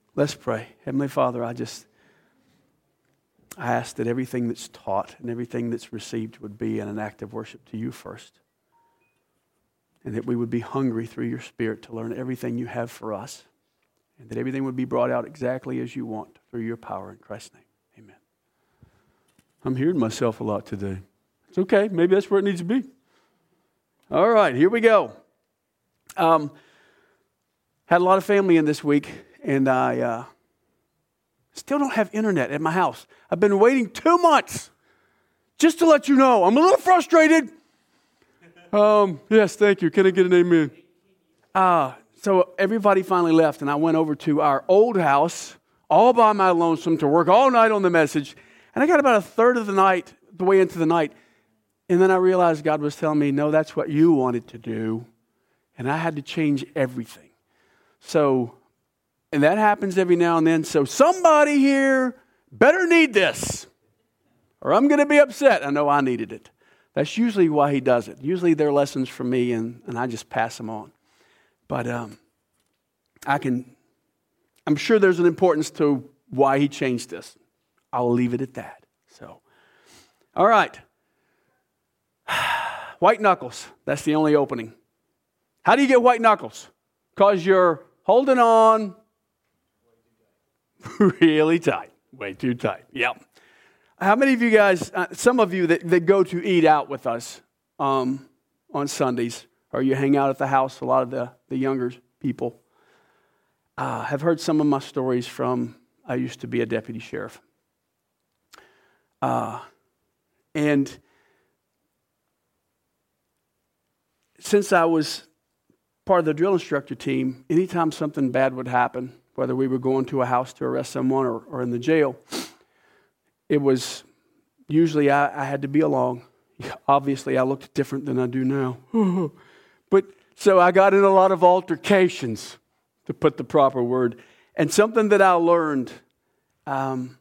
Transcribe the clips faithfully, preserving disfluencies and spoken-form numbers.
Let's pray. Heavenly Father, I just, I ask that everything that's taught and everything that's received would be in an act of worship to you first. And that we would be hungry through your Spirit to learn everything you have for us. And that everything would be brought out exactly as you want through your power in Christ's name. Amen. I'm hearing myself a lot today. It's okay. Maybe that's where it needs to be. All right, here we go. Um, had a lot of family in this week, and I uh, still don't have internet at my house. I've been waiting two months just to let you know. I'm a little frustrated. Um, yes, thank you. Can I get an amen? Uh, so everybody finally left, and I went over to our old house all by my lonesome to work all night on the message. And I got about a third of the night, the way into the night, and then I realized God was telling me, no, that's what you wanted to do. And I had to change everything. So, and that happens every now and then. So somebody here better need this, or I'm going to be upset. I know I needed it. That's usually why he does it. Usually they're lessons from me, and, and I just pass them on. But um, I can, I'm sure there's an importance to why he changed this. I'll leave it at that. So, all right. White knuckles. That's the only opening. How do you get white knuckles? Because you're holding on really tight. Way too tight. Yep. How many of you guys, uh, some of you that, that go to eat out with us um, on Sundays, or you hang out at the house, a lot of the, the younger people, uh, have heard some of my stories from, I used to be a deputy sheriff. Uh, and since I was part of the drill instructor team, anytime something bad would happen, whether we were going to a house to arrest someone or, or in the jail, it was usually I, I had to be along. Obviously, I looked different than I do now. But so I got in a lot of altercations, to put the proper word. And something that I learned um,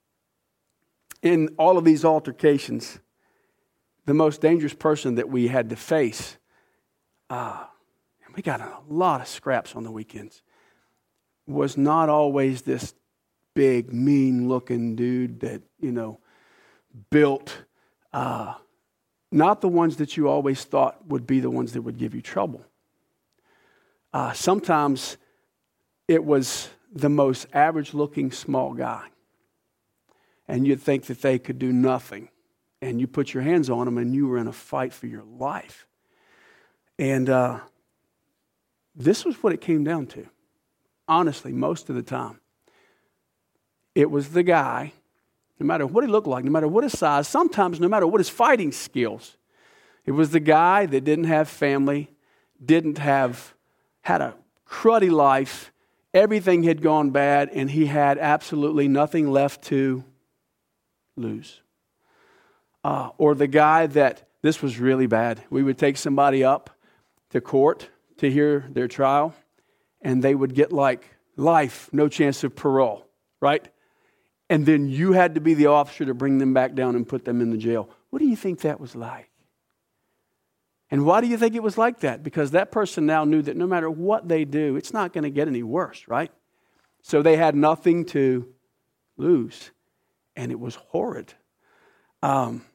in all of these altercations, the most dangerous person that we had to face, uh, and we got a lot of scraps on the weekends, was not always this big, mean-looking dude that, you know, built, uh, not the ones that you always thought would be the ones that would give you trouble. Uh, sometimes it was the most average-looking small guy, and you'd think that they could do nothing, and you put your hands on them, and you were in a fight for your life. And uh, this was what it came down to, honestly, most of the time. It was the guy, no matter what he looked like, no matter what his size, sometimes no matter what his fighting skills. It was the guy that didn't have family, didn't have, had a cruddy life, everything had gone bad, and he had absolutely nothing left to lose. Uh, or the guy that, this was really bad. We would take somebody up to court to hear their trial, and they would get like life, no chance of parole, right? And then you had to be the officer to bring them back down and put them in the jail. What do you think that was like? And why do you think it was like that? Because that person now knew that no matter what they do, it's not going to get any worse, right? So they had nothing to lose. And it was horrid. Um,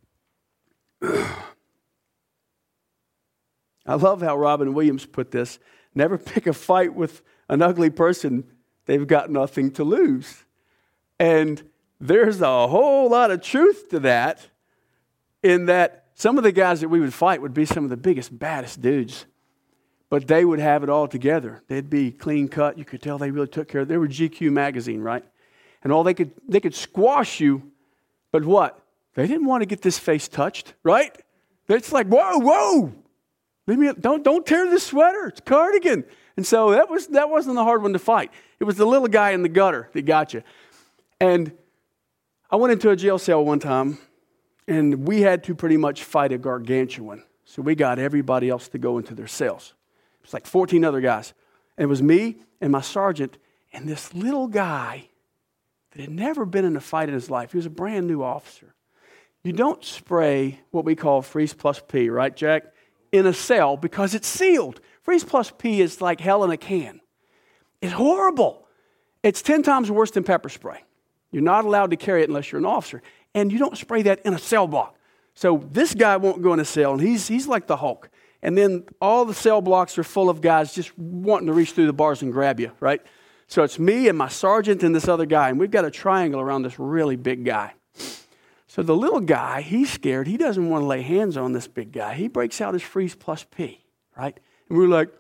I love how Robin Williams put this. Never pick a fight with an ugly person. They've got nothing to lose. And there's a whole lot of truth to that, in that some of the guys that we would fight would be some of the biggest, baddest dudes. But they would have it all together. They'd be clean cut. You could tell they really took care of it. They were G Q magazine, right? And all they could, they could squash you. But what? They didn't want to get this face touched, right? It's like, whoa, whoa. Leave me, don't, don't tear this sweater. It's a cardigan. And so that, was, that wasn't the hard one to fight. It was the little guy in the gutter that got you. And I went into a jail cell one time, and we had to pretty much fight a gargantuan. So we got everybody else to go into their cells. It was like fourteen other guys. And it was me and my sergeant and this little guy that had never been in a fight in his life. He was a brand new officer. You don't spray what we call Freeze Plus P, right, Jack, in a cell because it's sealed. Freeze Plus P is like hell in a can. It's horrible. It's ten times worse than pepper spray. You're not allowed to carry it unless you're an officer. And you don't spray that in a cell block. So this guy won't go in a cell, and he's he's like the Hulk. And then all the cell blocks are full of guys just wanting to reach through the bars and grab you, right? So it's me and my sergeant and this other guy, and we've got a triangle around this really big guy. So the little guy, he's scared. He doesn't want to lay hands on this big guy. He breaks out his freeze plus P, right? And we're like,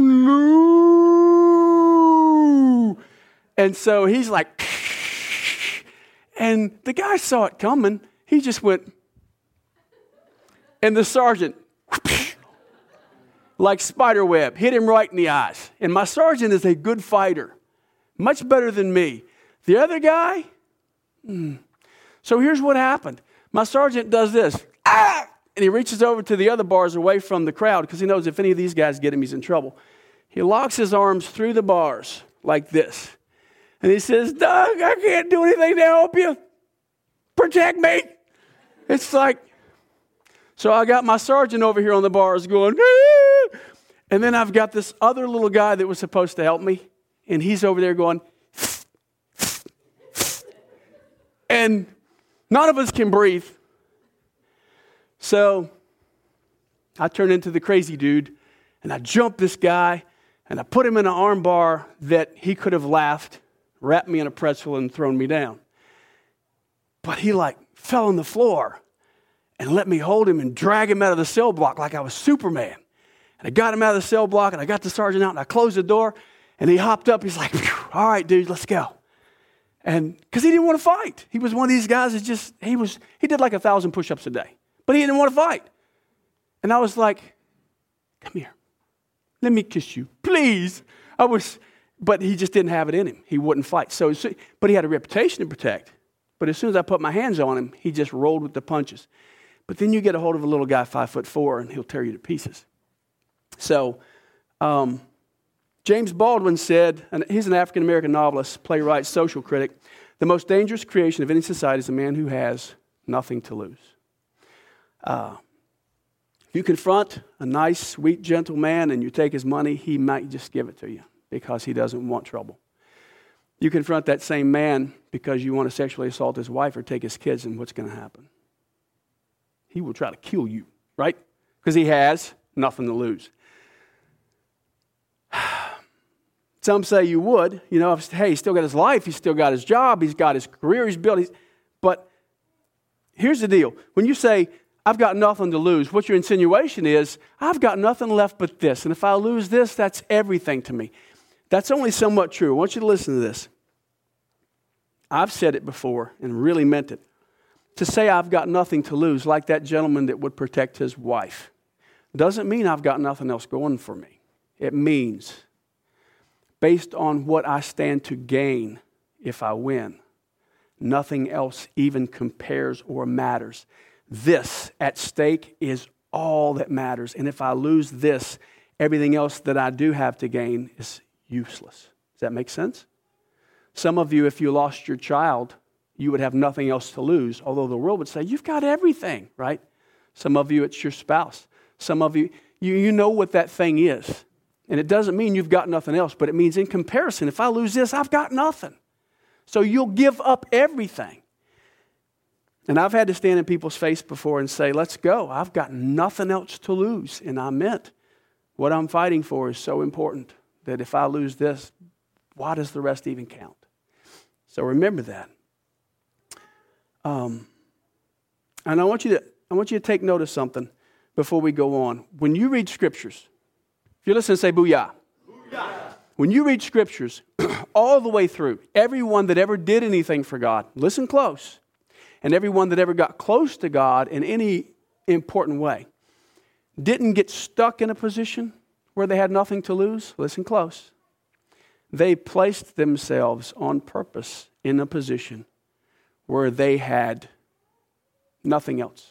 no. And so he's like, and the guy saw it coming. He just went, and the sergeant, like spider web, hit him right in the eyes. And my sergeant is a good fighter, much better than me. The other guy, mm. So here's what happened. My sergeant does this, ah! And he reaches over to the other bars away from the crowd because he knows if any of these guys get him, he's in trouble. He locks his arms through the bars like this. And he says, Doug, I can't do anything to help you. Protect me. It's like, so I got my sergeant over here on the bars going, ah! And then I've got this other little guy that was supposed to help me. And he's over there going, and none of us can breathe. So I turn into the crazy dude, and I jump this guy, and I put him in an arm bar that he could have laughed, wrapped me in a pretzel, and thrown me down. But he like fell on the floor and let me hold him and drag him out of the cell block like I was Superman. And I got him out of the cell block, and I got the sergeant out, and I closed the door, and he hopped up. He's like, all right, dude, let's go. And because he didn't want to fight. He was one of these guys that just, he was, he did like a thousand push-ups a day. But he didn't want to fight. And I was like, come here. Let me kiss you, please. I was, but he just didn't have it in him. He wouldn't fight. So, but he had a reputation to protect. But as soon as I put my hands on him, he just rolled with the punches. But then you get a hold of a little guy, five foot four, and he'll tear you to pieces. So, um, James Baldwin said, and he's an African-American novelist, playwright, social critic, the most dangerous creation of any society is a man who has nothing to lose. Uh, if you confront a nice, sweet, gentle man and you take his money, he might just give it to you because he doesn't want trouble. You confront that same man because you want to sexually assault his wife or take his kids, and what's going to happen? He will try to kill you, right? Because he has nothing to lose. Some say you would, you know, if, hey, he's still got his life, he's still got his job, he's got his career, he's built. He's, but here's the deal. When you say, I've got nothing to lose, what your insinuation is, I've got nothing left but this. And if I lose this, that's everything to me. That's only somewhat true. I want you to listen to this. I've said it before and really meant it. To say I've got nothing to lose, like that gentleman that would protect his wife, doesn't mean I've got nothing else going for me. It means, based on what I stand to gain if I win, nothing else even compares or matters. This at stake is all that matters. And if I lose this, everything else that I do have to gain is useless. Does that make sense? Some of you, if you lost your child, you would have nothing else to lose, although the world would say, you've got everything, right? Some of you, it's your spouse. Some of you, you, you know what that thing is. And it doesn't mean you've got nothing else, but it means in comparison, if I lose this, I've got nothing. So you'll give up everything. And I've had to stand in people's face before and say, let's go. I've got nothing else to lose. And I meant what I'm fighting for is so important that if I lose this, why does the rest even count? So remember that. Um, and I want you to I want you to take note of something before we go on. When you read scriptures, if you're listening, say booyah. Booyah. When you read scriptures all the way through, everyone that ever did anything for God, listen close, and everyone that ever got close to God in any important way, didn't get stuck in a position where they had nothing to lose, listen close. They placed themselves on purpose in a position where they had nothing else.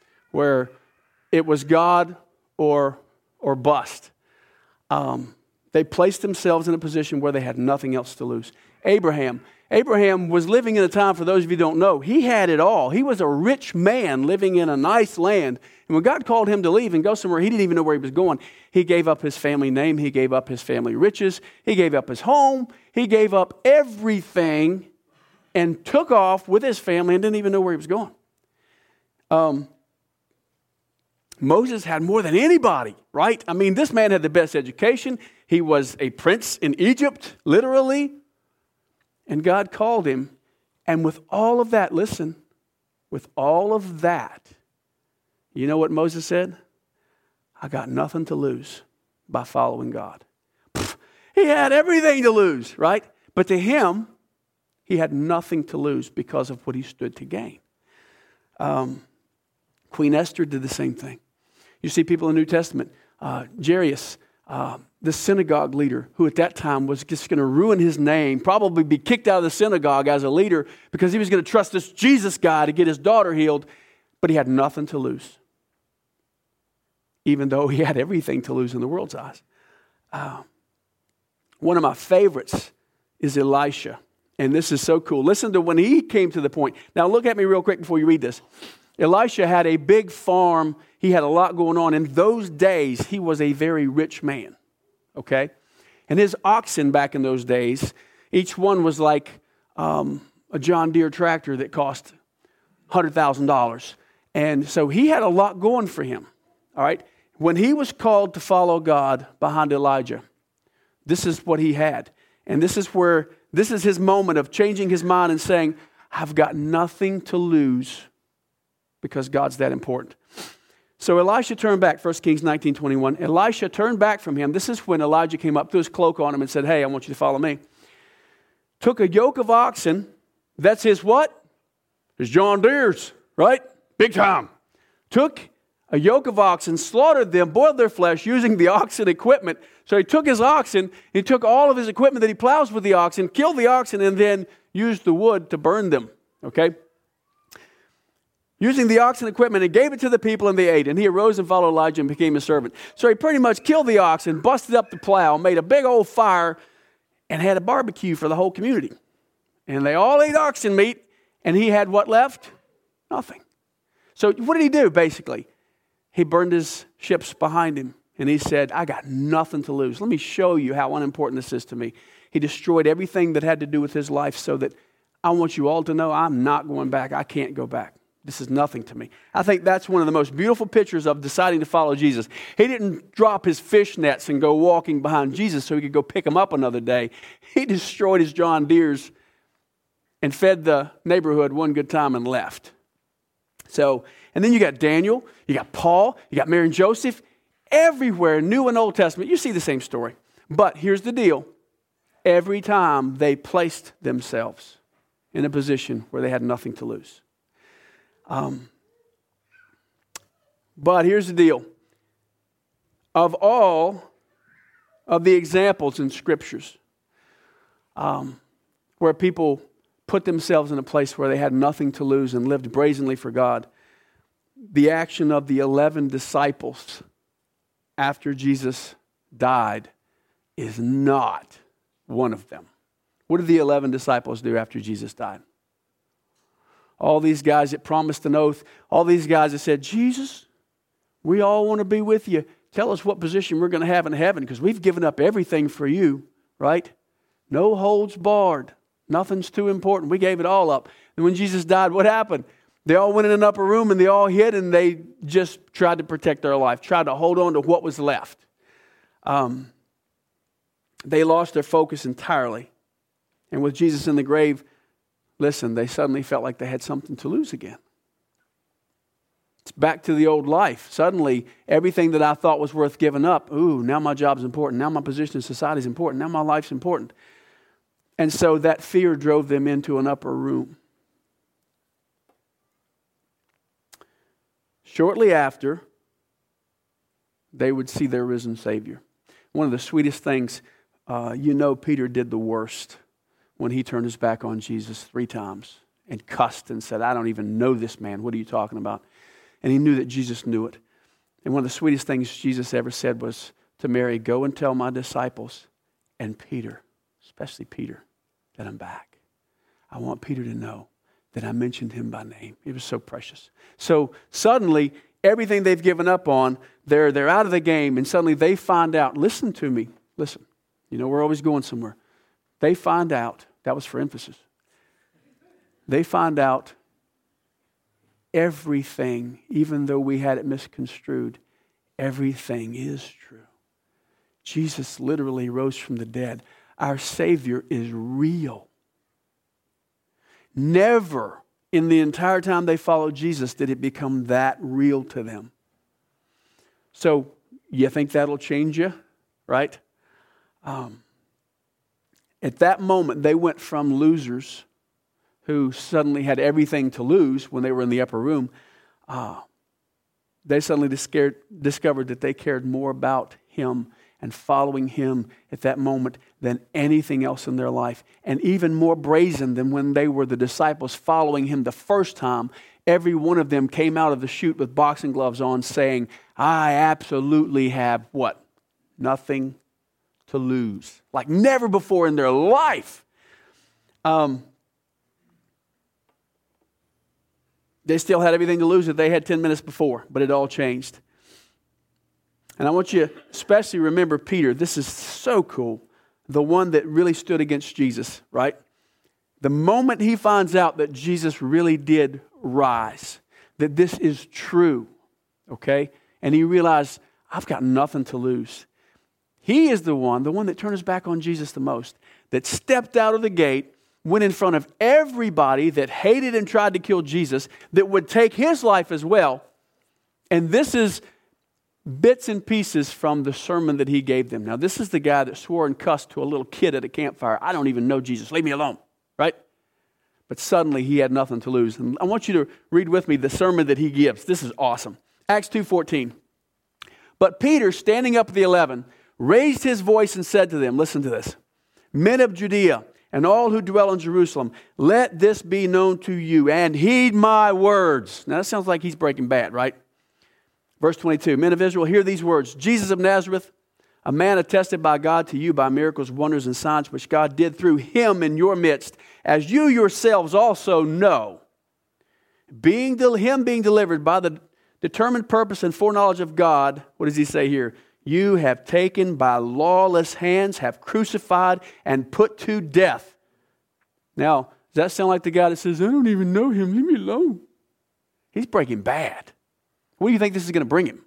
Where it was God or or bust. Um, They placed themselves in a position where they had nothing else to lose. Abraham. Abraham was living in a time, for those of you who don't know, he had it all. He was a rich man living in a nice land. And when God called him to leave and go somewhere, he didn't even know where he was going. He gave up his family name. He gave up his family riches. He gave up his home. He gave up everything and took off with his family and didn't even know where he was going. Um, Moses had more than anybody, right? I mean, this man had the best education. He was a prince in Egypt, literally. And God called him. And with all of that, listen, with all of that, you know what Moses said? I got nothing to lose by following God. Pfft, he had everything to lose, right? But to him, he had nothing to lose because of what he stood to gain. Um, Queen Esther did the same thing. You see people in the New Testament, uh, Jairus, uh, the synagogue leader, who at that time was just going to ruin his name, probably be kicked out of the synagogue as a leader because he was going to trust this Jesus guy to get his daughter healed, but he had nothing to lose, even though he had everything to lose in the world's eyes. Uh, one of my favorites is Elisha, and this is so cool. Listen to when he came to the point. Now look at me real quick before you read this. Elisha had a big farm. He had a lot going on. In those days, he was a very rich man, okay? And his oxen back in those days, each one was like um, a John Deere tractor that cost one hundred thousand dollars. And so he had a lot going for him, all right? When he was called to follow God behind Elijah, this is what he had. And this is where, this is his moment of changing his mind and saying, I've got nothing to lose because God's that important. So Elisha turned back, First Kings nineteen twenty-one. Elisha turned back from him. This is when Elijah came up, threw his cloak on him and said, hey, I want you to follow me. Took a yoke of oxen. That's his what? His John Deere's, right? Big time. Took a yoke of oxen, slaughtered them, boiled their flesh using the oxen equipment. So he took his oxen, he took all of his equipment that he plows with the oxen, killed the oxen, and then used the wood to burn them, okay? Using the oxen equipment, and gave it to the people, and they ate. And he arose and followed Elijah and became his servant. So he pretty much killed the oxen, busted up the plow, made a big old fire, and had a barbecue for the whole community. And they all ate oxen meat, and he had what left? Nothing. So what did he do, basically? He burned his ships behind him, and he said, I got nothing to lose. Let me show you how unimportant this is to me. He destroyed everything that had to do with his life so that I want you all to know I'm not going back. I can't go back. This is nothing to me. I think that's one of the most beautiful pictures of deciding to follow Jesus. He didn't drop his fish nets and go walking behind Jesus so he could go pick them up another day. He destroyed his John Deere's and fed the neighborhood one good time and left. So, and then you got Daniel, you got Paul, you got Mary and Joseph. Everywhere, New and Old Testament, you see the same story. But here's the deal. Every time they placed themselves in a position where they had nothing to lose. Um, but here's the deal. Of all of the examples in scriptures um, where people put themselves in a place where they had nothing to lose and lived brazenly for God, the action of the eleven disciples after Jesus died is not one of them. What did the eleven disciples do after Jesus died? All these guys that promised an oath, all these guys that said, Jesus, we all want to be with you. Tell us what position we're going to have in heaven because we've given up everything for you, right? No holds barred. Nothing's too important. We gave it all up. And when Jesus died, what happened? They all went in an upper room and they all hid and they just tried to protect their life, tried to hold on to what was left. Um, they lost their focus entirely. And with Jesus in the grave, listen, they suddenly felt like they had something to lose again. It's back to the old life. Suddenly, everything that I thought was worth giving up, ooh, now my job's important. Now my position in society is important. Now my life's important. And so that fear drove them into an upper room. Shortly after, they would see their risen Savior. One of the sweetest things, uh, you know Peter did the worst when he turned his back on Jesus three times and cussed and said, I don't even know this man. What are you talking about? And he knew that Jesus knew it. And one of the sweetest things Jesus ever said was, to Mary, go and tell my disciples and Peter, especially Peter, that I'm back. I want Peter to know that I mentioned him by name. It was so precious. So suddenly, everything they've given up on, they're, they're out of the game, and suddenly they find out, listen to me, listen. You know, we're always going somewhere. They find out, that was for emphasis, they find out everything, even though we had it misconstrued, everything is true. Jesus literally rose from the dead. Our Savior is real. Never in the entire time they followed Jesus did it become that real to them. So, you think that'll change you, right? Um, at that moment, they went from losers who suddenly had everything to lose when they were in the upper room. Uh, they suddenly discovered, discovered that they cared more about Him and following Him at that moment than anything else in their life. And even more brazen than when they were the disciples following Him the first time. Every one of them came out of the chute with boxing gloves on saying, I absolutely have what? Nothing to lose. Like never before in their life. Um, they still had everything to lose that they had ten minutes before, but it all changed. And I want you to especially remember Peter. This is so cool. The one that really stood against Jesus, right? The moment he finds out that Jesus really did rise, that this is true, okay? And he realized, I've got nothing to lose. He is the one, the one that turned his back on Jesus the most, that stepped out of the gate, went in front of everybody that hated and tried to kill Jesus, that would take his life as well. And this is bits and pieces from the sermon that he gave them. Now, this is the guy that swore and cussed to a little kid at a campfire. I don't even know Jesus. Leave me alone, right? But suddenly he had nothing to lose. And I want you to read with me the sermon that he gives. This is awesome. Acts two fourteen. But Peter, standing up with the eleven, raised his voice and said to them, listen to this, men of Judea and all who dwell in Jerusalem, let this be known to you and heed my words. Now that sounds like he's Breaking Bad, right? Verse twenty-two, men of Israel, hear these words. Jesus of Nazareth, a man attested by God to you by miracles, wonders, and signs which God did through him in your midst, as you yourselves also know. Being del- him being delivered by the determined purpose and foreknowledge of God, what does he say here? You have taken by lawless hands, have crucified and put to death. Now, does that sound like the guy that says, I don't even know him, leave me alone? He's Breaking Bad. What do you think this is going to bring him?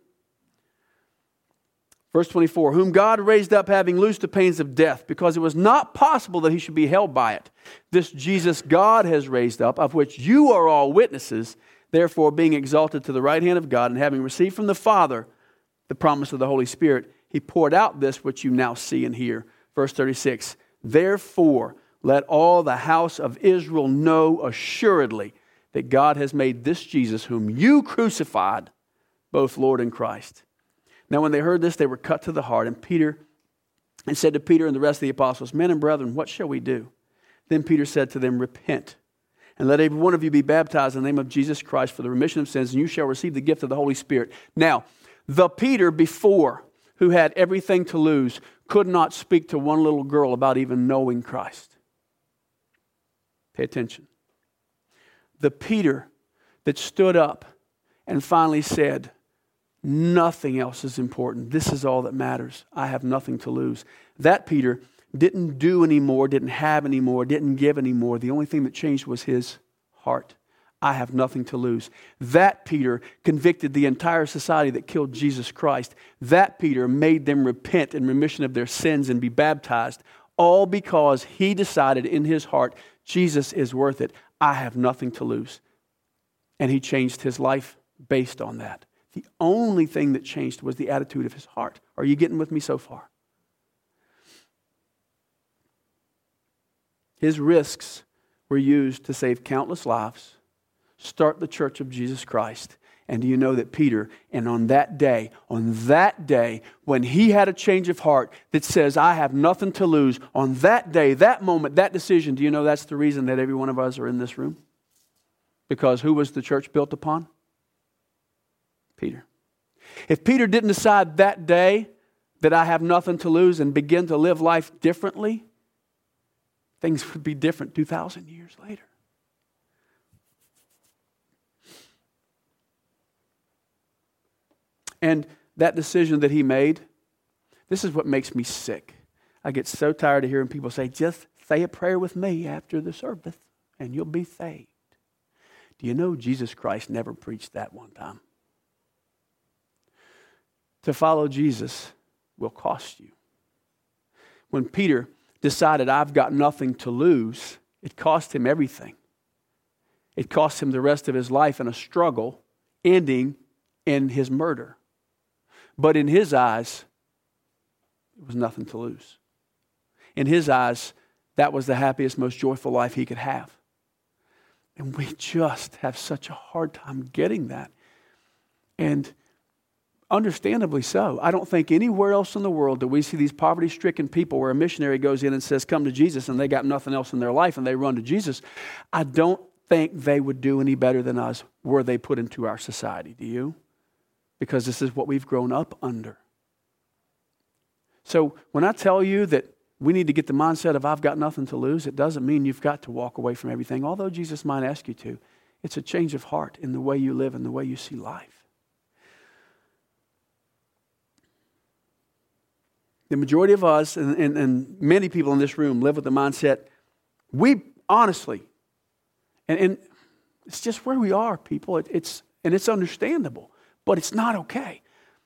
Verse twenty-four, whom God raised up having loosed the pains of death, because it was not possible that he should be held by it. This Jesus God has raised up, of which you are all witnesses, therefore being exalted to the right hand of God, and having received from the Father the promise of the Holy Spirit, he poured out this which you now see and hear. Verse thirty-six, therefore let all the house of Israel know assuredly that God has made this Jesus, whom you crucified, both Lord and Christ. Now when they heard this, they were cut to the heart. And Peter, and said to Peter and the rest of the apostles, men and brethren, what shall we do? Then Peter said to them, repent, and let every one of you be baptized in the name of Jesus Christ for the remission of sins, and you shall receive the gift of the Holy Spirit. Now, the Peter before, who had everything to lose, could not speak to one little girl about even knowing Christ. Pay attention. The Peter that stood up and finally said, nothing else is important. This is all that matters. I have nothing to lose. That Peter didn't do anymore, didn't have anymore, didn't give anymore. The only thing that changed was his heart. I have nothing to lose. That Peter convicted the entire society that killed Jesus Christ. That Peter made them repent in remission of their sins and be baptized, all because he decided in his heart, Jesus is worth it. I have nothing to lose. And he changed his life based on that. The only thing that changed was the attitude of his heart. Are you getting with me so far? His risks were used to save countless lives, start the church of Jesus Christ. And do you know that Peter, and on that day, on that day, when he had a change of heart that says, I have nothing to lose, on that day, that moment, that decision, do you know that's the reason that every one of us are in this room? Because who was the church built upon? Peter. If Peter didn't decide that day that I have nothing to lose and begin to live life differently, things would be different two thousand years later. And that decision that he made, this is what makes me sick. I get so tired of hearing people say, just say a prayer with me after the service and you'll be saved. Do you know Jesus Christ never preached that one time? To follow Jesus will cost you. When Peter decided, I've got nothing to lose, it cost him everything. It cost him the rest of his life in a struggle, ending in his murder. But in his eyes, it was nothing to lose. In his eyes, that was the happiest, most joyful life he could have. And we just have such a hard time getting that. And understandably so. I don't think anywhere else in the world do we see these poverty-stricken people where a missionary goes in and says, come to Jesus, and they got nothing else in their life and they run to Jesus. I don't think they would do any better than us were they put into our society. Do you? Because this is what we've grown up under. So when I tell you that we need to get the mindset of I've got nothing to lose, it doesn't mean you've got to walk away from everything, although Jesus might ask you to. It's a change of heart in the way you live and the way you see life. The majority of us and, and, and many people in this room live with the mindset, we honestly, and, and it's just where we are, people. It, it's and it's understandable, but it's not okay.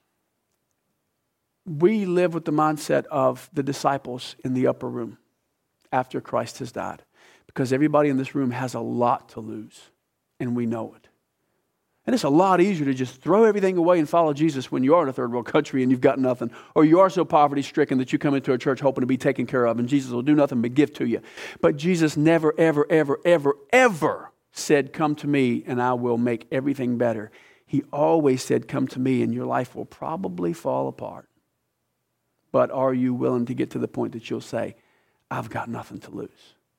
We live with the mindset of the disciples in the upper room after Christ has died, because everybody in this room has a lot to lose, and we know it. And it's a lot easier to just throw everything away and follow Jesus when you are in a third world country and you've got nothing, or you are so poverty-stricken that you come into a church hoping to be taken care of, and Jesus will do nothing but give to you. But Jesus never, ever, ever, ever, ever said, come to me and I will make everything better. He always said, come to me and your life will probably fall apart. But are you willing to get to the point that you'll say, I've got nothing to lose?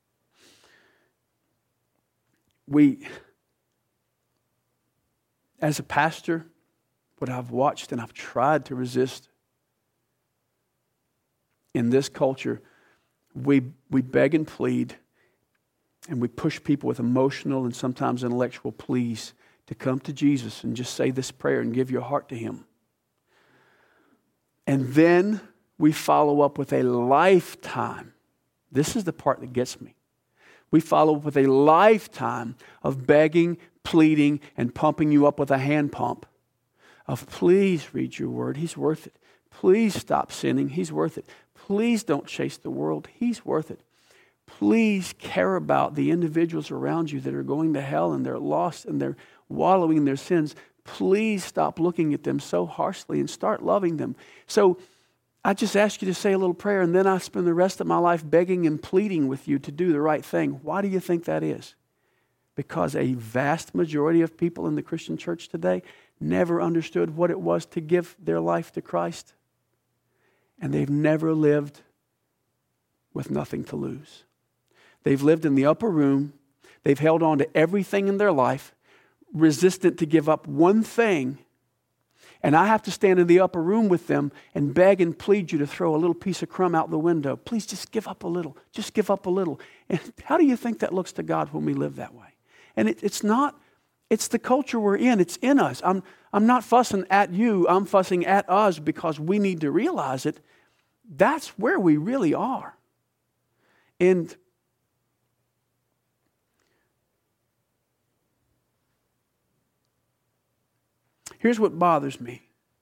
We, as a pastor, what I've watched and I've tried to resist in this culture, we, we beg and plead and we push people with emotional and sometimes intellectual pleas to come to Jesus and just say this prayer and give your heart to Him. And then we follow up with a lifetime. This is the part that gets me. We follow up with a lifetime of begging, pleading, and pumping you up with a hand pump. Of please read your word. He's worth it. Please stop sinning. He's worth it. Please don't chase the world. He's worth it. Please care about the individuals around you that are going to hell and they're lost and they're wallowing in their sins. Please stop looking at them so harshly and start loving them. So I just ask you to say a little prayer, and then I spend the rest of my life begging and pleading with you to do the right thing. Why do you think that is? Because a vast majority of people in the Christian church today never understood what it was to give their life to Christ. And they've never lived with nothing to lose. They've lived in the upper room. They've held on to everything in their life, resistant to give up one thing. And I have to stand in the upper room with them and beg and plead you to throw a little piece of crumb out the window. Please just give up a little. Just give up a little. And how do you think that looks to God when we live that way? And it, it's not, it's the culture we're in. It's in us. I'm, I'm not fussing at you. I'm fussing at us because we need to realize it. That's where we really are. And here's what bothers me.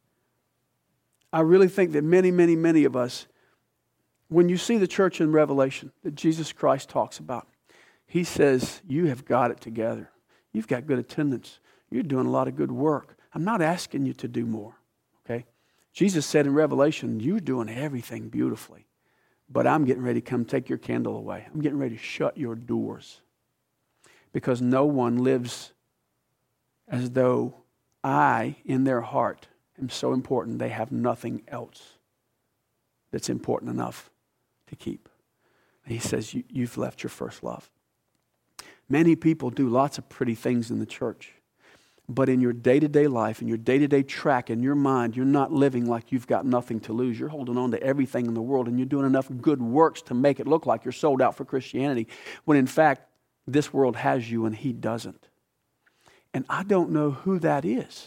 I really think that many, many, many of us, when you see the church in Revelation that Jesus Christ talks about, He says, you have got it together. You've got good attendance. You're doing a lot of good work. I'm not asking you to do more, okay? Jesus said in Revelation, you're doing everything beautifully, but I'm getting ready to come take your candle away. I'm getting ready to shut your doors because no one lives as though I, in their heart, am so important they have nothing else that's important enough to keep. And He says, you, you've left your first love. Many people do lots of pretty things in the church, But in your day-to-day life, in your day-to-day track, in your mind, you're not living like you've got nothing to lose. You're holding on to everything in the world, and you're doing enough good works to make it look like you're sold out for Christianity, when in fact, this world has you and he doesn't. And I don't know who that is.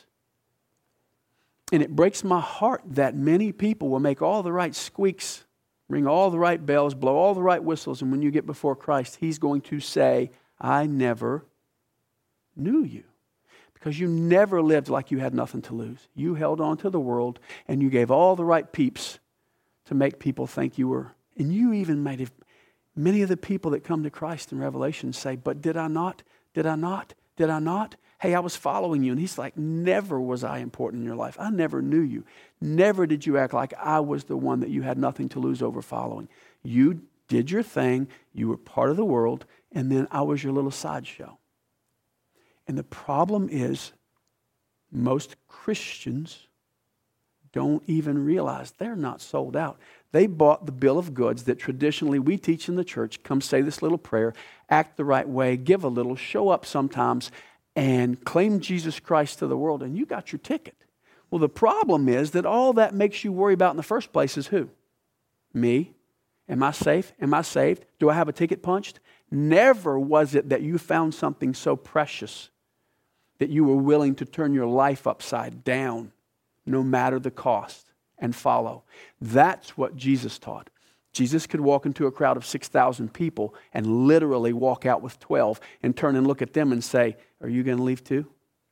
And it breaks my heart that many people will make all the right squeaks, ring all the right bells, blow all the right whistles, and when you get before Christ, he's going to say, I never knew you. Because you never lived like you had nothing to lose. You held on to the world, and you gave all the right peeps to make people think you were. And you even made it. Many of the people that come to Christ in Revelation say, but did I not? Did I not? Did I not? Hey, I was following you. And he's like, never was I important in your life. I never knew you. Never did you act like I was the one that you had nothing to lose over following. You did your thing. You were part of the world. And then I was your little sideshow. And the problem is, most Christians don't even realize they're not sold out. They bought the bill of goods that traditionally we teach in the church. Come say this little prayer, act the right way, give a little, show up sometimes, and claim Jesus Christ to the world, and you got your ticket. Well, the problem is that all that makes you worry about in the first place is who? Me. Am I safe? Am I saved? Do I have a ticket punched? Never was it that you found something so precious that you were willing to turn your life upside down, no matter the cost, and follow. That's what Jesus taught. Jesus could walk into a crowd of six thousand people and literally walk out with twelve and turn and look at them and say, are you going to leave too?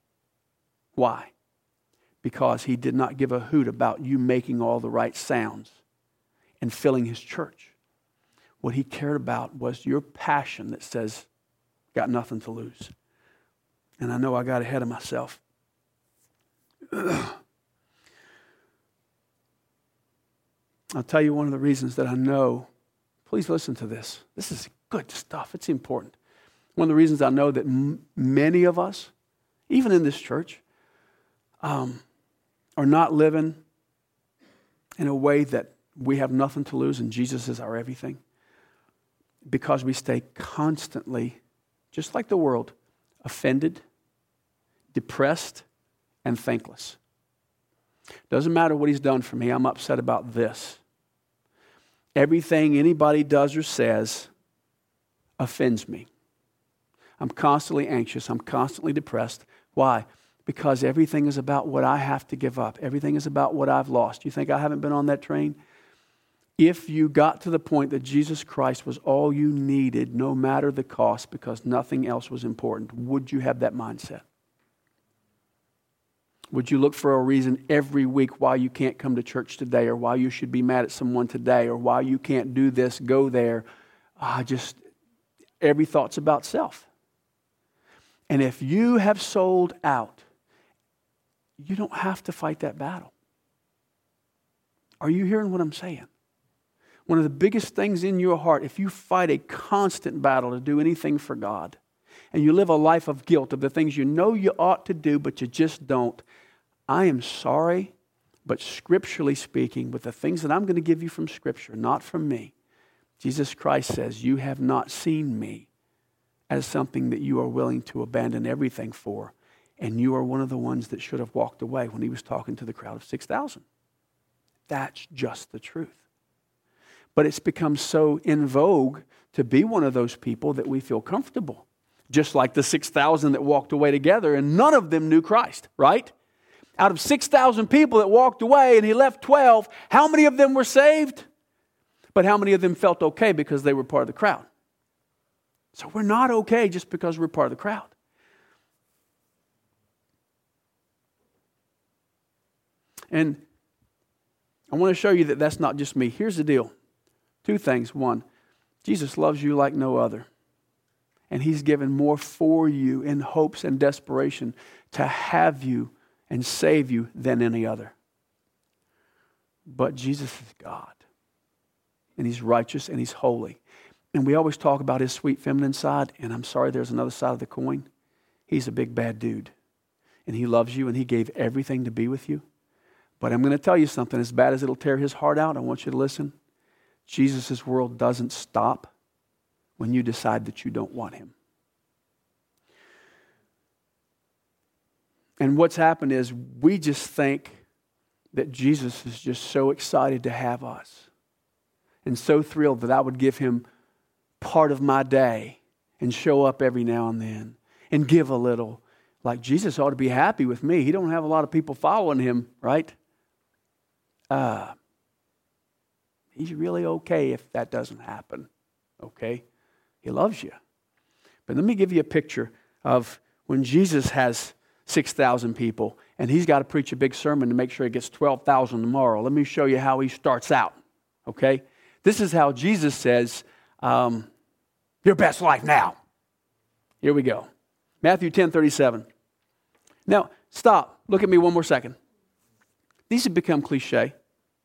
Why? Because he did not give a hoot about you making all the right sounds and filling his church. What he cared about was your passion that says, got nothing to lose. And I know I got ahead of myself. I'll tell you one of the reasons that I know. Please listen to this. This is good stuff. It's important. One of the reasons I know that m- many of us, even in this church, um, are not living in a way that we have nothing to lose and Jesus is our everything. Because we stay constantly, just like the world, offended, depressed, and thankless. Doesn't matter what he's done for me. I'm upset about this. Everything anybody does or says offends me. I'm constantly anxious. I'm constantly depressed. Why? Because everything is about what I have to give up. Everything is about what I've lost. You think I haven't been on that train? If you got to the point that Jesus Christ was all you needed, no matter the cost, because nothing else was important, would you have that mindset? Would you look for a reason every week why you can't come to church today, or why you should be mad at someone today, or why you can't do this, go there? Ah, just every thought's about self. And if you have sold out, you don't have to fight that battle. Are you hearing what I'm saying? One of the biggest things in your heart, if you fight a constant battle to do anything for God, and you live a life of guilt of the things you know you ought to do, but you just don't, I am sorry, but scripturally speaking, with the things that I'm going to give you from Scripture, not from me, Jesus Christ says, you have not seen me as something that you are willing to abandon everything for, and you are one of the ones that should have walked away when he was talking to the crowd of six thousand. That's just the truth. But it's become so in vogue to be one of those people that we feel comfortable. Just like the six thousand that walked away together, and none of them knew Christ, right? Out of six thousand people that walked away and he left twelve, how many of them were saved? But how many of them felt okay because they were part of the crowd? So we're not okay just because we're part of the crowd. And I want to show you that that's not just me. Here's the deal. Two things. One, Jesus loves you like no other. And he's given more for you in hopes and desperation to have you and save you than any other. But Jesus is God. And he's righteous and he's holy. And we always talk about his sweet feminine side. And I'm sorry, there's another side of the coin. He's a big bad dude. And he loves you and he gave everything to be with you. But I'm going to tell you something. As bad as it'll tear his heart out, I want you to listen. Jesus' world doesn't stop when you decide that you don't want him. And what's happened is we just think that Jesus is just so excited to have us and so thrilled that I would give him part of my day and show up every now and then and give a little. Like Jesus ought to be happy with me. He don't have a lot of people following him, right? Uh, he's really okay if that doesn't happen, okay? He loves you. But let me give you a picture of when Jesus has six thousand people and he's got to preach a big sermon to make sure he gets twelve thousand tomorrow. Let me show you how he starts out, okay? This is how Jesus says, um, your best life now. Here we go. Matthew ten thirty-seven. Now, stop. Look at me one more second. These have become cliche.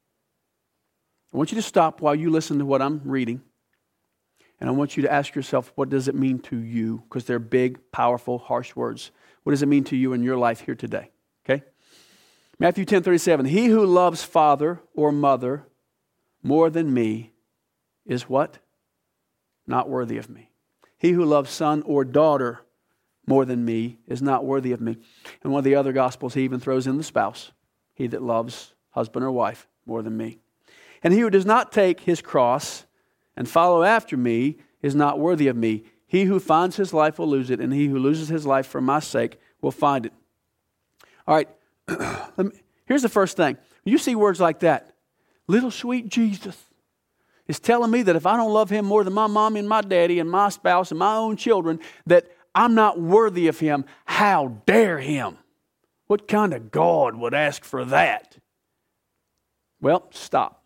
I want you to stop while you listen to what I'm reading. And I want you to ask yourself, what does it mean to you? Because they're big, powerful, harsh words. What does it mean to you in your life here today? Okay? Matthew ten thirty-seven. He who loves father or mother more than me is what? Not worthy of me. He who loves son or daughter more than me is not worthy of me. And one of the other Gospels, he even throws in the spouse. He that loves husband or wife more than me. And he who does not take his cross and follow after me is not worthy of me. He who finds his life will lose it, and he who loses his life for my sake will find it. All right, Let me, here's the first thing. You see words like that. Little sweet Jesus is telling me that if I don't love him more than my mommy and my daddy and my spouse and my own children, that I'm not worthy of him. How dare him? What kind of God would ask for that? Well, stop.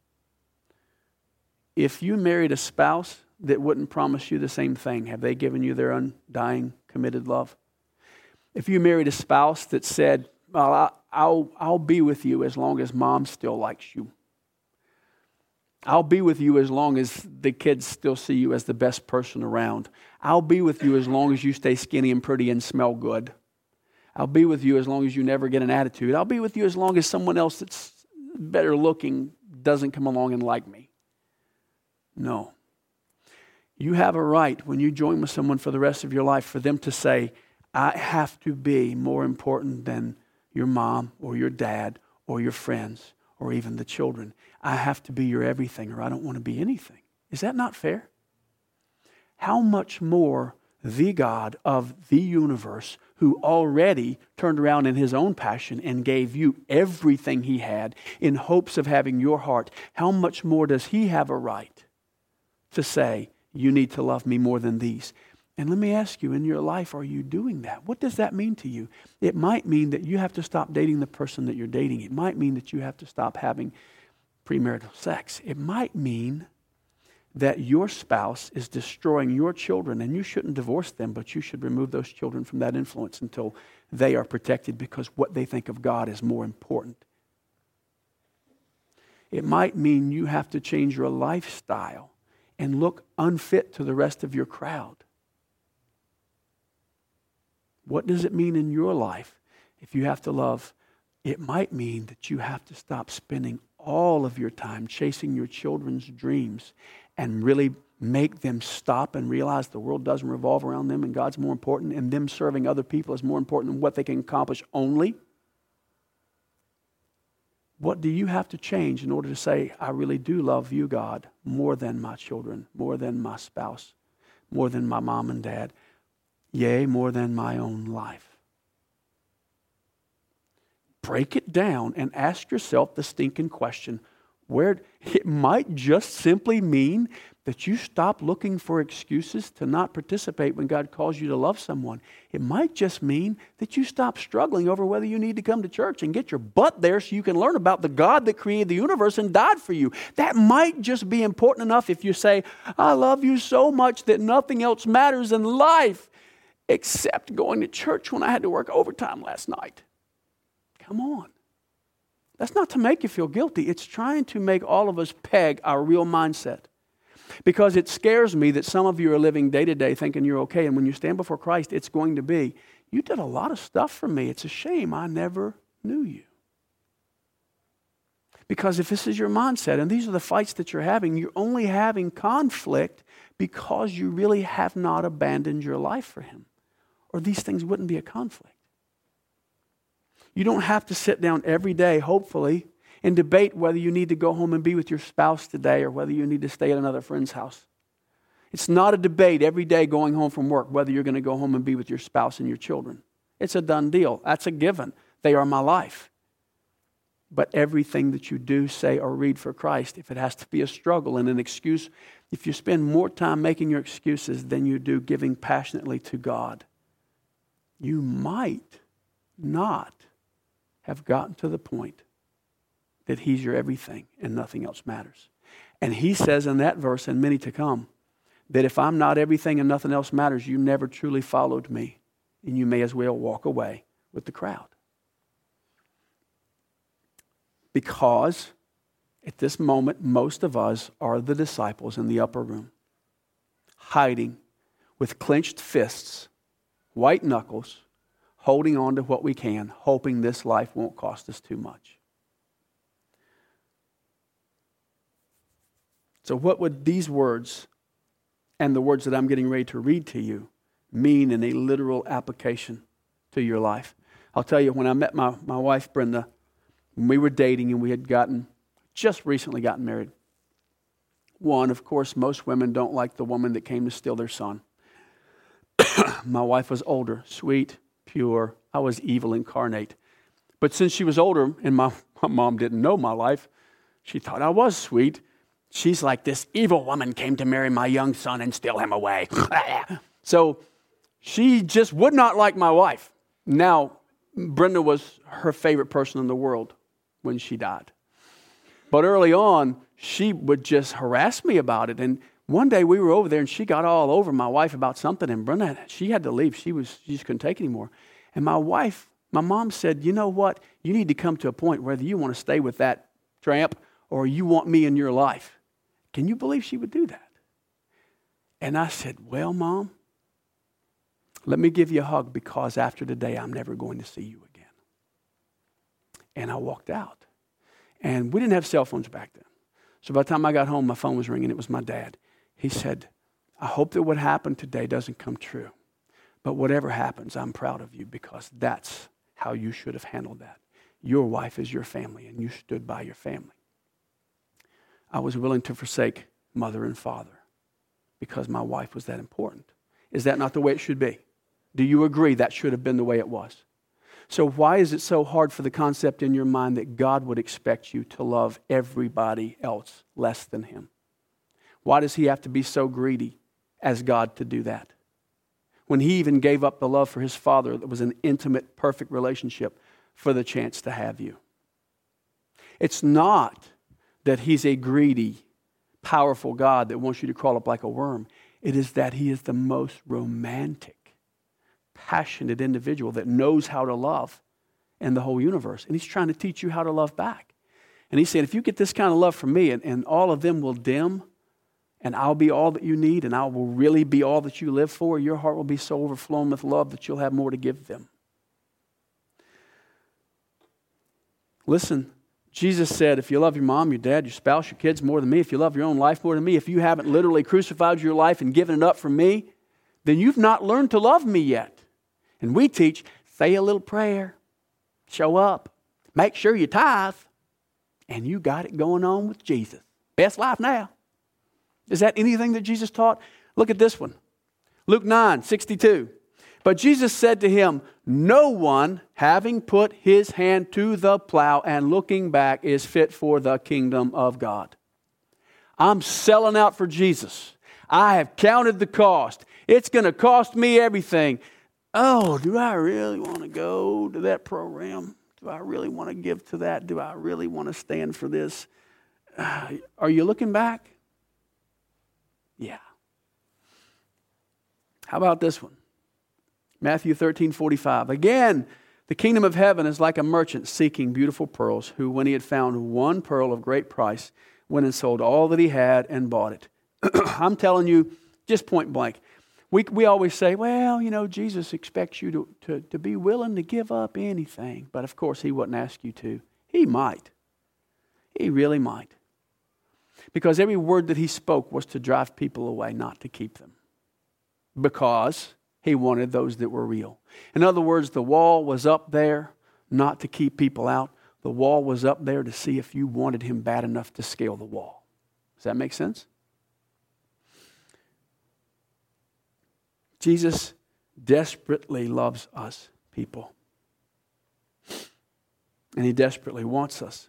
If you married a spouse that wouldn't promise you the same thing, have they given you their undying, committed love? If you married a spouse that said, well, I, I'll, I'll be with you as long as mom still likes you. I'll be with you as long as the kids still see you as the best person around. I'll be with you as long as you stay skinny and pretty and smell good. I'll be with you as long as you never get an attitude. I'll be with you as long as someone else that's better looking doesn't come along and like me. No. You have a right when you join with someone for the rest of your life for them to say, I have to be more important than your mom or your dad or your friends or even the children. I have to be your everything or I don't want to be anything. Is that not fair? How much more the God of the universe, who already turned around in his own passion and gave you everything he had in hopes of having your heart, how much more does he have a right to say, you need to love me more than these? And let me ask you, in your life, are you doing that? What does that mean to you? It might mean that you have to stop dating the person that you're dating. It might mean that you have to stop having premarital sex. It might mean that your spouse is destroying your children, and you shouldn't divorce them, but you should remove those children from that influence until they are protected, because what they think of God is more important. It might mean you have to change your lifestyle and look unfit to the rest of your crowd. What does it mean in your life if you have to love? It might mean that you have to stop spending all of your time chasing your children's dreams and really make them stop and realize the world doesn't revolve around them and God's more important, and them serving other people is more important than what they can accomplish only. What do you have to change in order to say, I really do love you, God, more than my children, more than my spouse, more than my mom and dad, yea, more than my own life? Break it down and ask yourself the stinking question. Where it might just simply mean that you stop looking for excuses to not participate when God calls you to love someone. It might just mean that you stop struggling over whether you need to come to church and get your butt there so you can learn about the God that created the universe and died for you. That might just be important enough if you say, I love you so much that nothing else matters in life except going to church when I had to work overtime last night. Come on. That's not to make you feel guilty. It's trying to make all of us peg our real mindset. Because it scares me that some of you are living day to day thinking you're okay. And when you stand before Christ, it's going to be, you did a lot of stuff for me. It's a shame I never knew you. Because if this is your mindset and these are the fights that you're having, you're only having conflict because you really have not abandoned your life for him. Or these things wouldn't be a conflict. You don't have to sit down every day, hopefully, and debate whether you need to go home and be with your spouse today or whether you need to stay at another friend's house. It's not a debate every day going home from work whether you're going to go home and be with your spouse and your children. It's a done deal. That's a given. They are my life. But everything that you do, say, or read for Christ, if it has to be a struggle and an excuse, if you spend more time making your excuses than you do giving passionately to God, you might not have gotten to the point that He's your everything and nothing else matters. And He says in that verse, and many to come, that if I'm not everything and nothing else matters, you never truly followed me, and you may as well walk away with the crowd. Because at this moment, most of us are the disciples in the upper room, hiding with clenched fists, white knuckles, holding on to what we can, hoping this life won't cost us too much. So what would these words and the words that I'm getting ready to read to you mean in a literal application to your life? I'll tell you, when I met my, my wife, Brenda, when we were dating and we had gotten, just recently gotten married. One, of course, most women don't like the woman that came to steal their son. My wife was older, sweet, pure. I was evil incarnate. But since she was older and my, my mom didn't know my life, she thought I was sweet. She's like, this evil woman came to marry my young son and steal him away. So she just would not like my wife. Now, Brenda was her favorite person in the world when she died. But early on, she would just harass me about it. And one day we were over there and she got all over my wife about something. And Brenda, she had to leave. She was she just couldn't take it anymore. And my wife, my mom said, you know what? You need to come to a point whether you want to stay with that tramp or you want me in your life. Can you believe she would do that? And I said, well, Mom, let me give you a hug because after today, I'm never going to see you again. And I walked out. And we didn't have cell phones back then. So by the time I got home, my phone was ringing. It was my dad. He said, I hope that what happened today doesn't come true. But whatever happens, I'm proud of you because that's how you should have handled that. Your wife is your family, and you stood by your family. I was willing to forsake mother and father because my wife was that important. Is that not the way it should be? Do you agree that should have been the way it was? So why is it so hard for the concept in your mind that God would expect you to love everybody else less than Him? Why does He have to be so greedy as God to do that? When He even gave up the love for His Father that was an intimate, perfect relationship for the chance to have you. It's not that He's a greedy, powerful God that wants you to crawl up like a worm. It is that He is the most romantic, passionate individual that knows how to love in the whole universe. And He's trying to teach you how to love back. And He's saying, if you get this kind of love from me, and, and all of them will dim, and I'll be all that you need, and I will really be all that you live for, your heart will be so overflowing with love that you'll have more to give them. Listen, Jesus said, if you love your mom, your dad, your spouse, your kids more than me, if you love your own life more than me, if you haven't literally crucified your life and given it up for me, then you've not learned to love me yet. And we teach, say a little prayer, show up, make sure you tithe, and you got it going on with Jesus. Best life now. Is that anything that Jesus taught? Look at this one. Luke nine, sixty-two. But Jesus said to him, no one, having put his hand to the plow and looking back, is fit for the kingdom of God. I'm selling out for Jesus. I have counted the cost. It's going to cost me everything. Oh, do I really want to go to that program? Do I really want to give to that? Do I really want to stand for this? Uh, are you looking back? Yeah. How about this one? Matthew thirteen forty-five. Again, the kingdom of heaven is like a merchant seeking beautiful pearls, who, when he had found one pearl of great price, went and sold all that he had and bought it. I'm telling you, just point blank. We we always say, well, you know, Jesus expects you to, to, to be willing to give up anything. But of course, He wouldn't ask you to. He might. He really might. Because every word that He spoke was to drive people away, not to keep them. Because He wanted those that were real. In other words, the wall was up there. not to keep people out. The wall was up there to see if you wanted him bad enough to scale the wall. Does that make sense? Jesus desperately loves us, people. And he desperately wants us.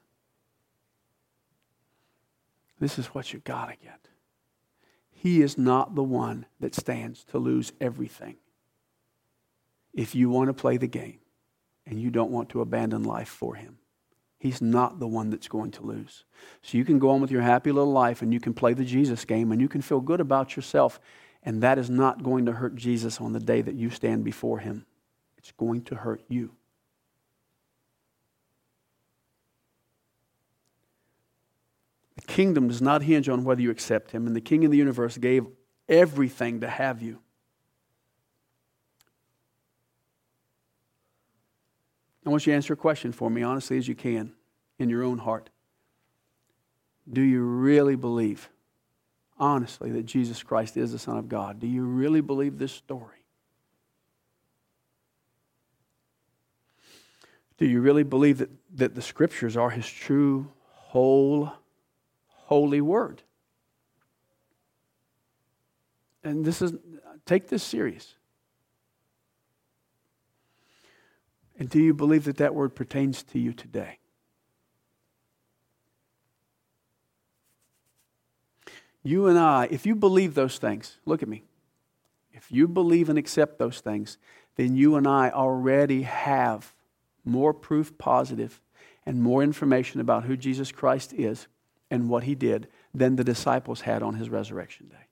This is what you got to get. He is not the one that stands to lose everything. If you want to play the game and you don't want to abandon life for him, he's not the one that's going to lose. So you can go on with your happy little life and you can play the Jesus game and you can feel good about yourself, and that is not going to hurt Jesus on the day that you stand before him. It's going to hurt you. The kingdom does not hinge on whether you accept him, and the King of the universe gave everything to have you. I want you to answer a question for me, honestly as you can, in your own heart. Do you really believe, honestly, that Jesus Christ is the Son of God? Do you really believe this story? Do you really believe that, that the Scriptures are his true, whole, holy word? And this is, take this serious. And do you believe that that word pertains to you today? You and I, if you believe those things, look at me. If you believe and accept those things, then you and I already have more proof positive and more information about who Jesus Christ is and what he did than the disciples had on his resurrection day.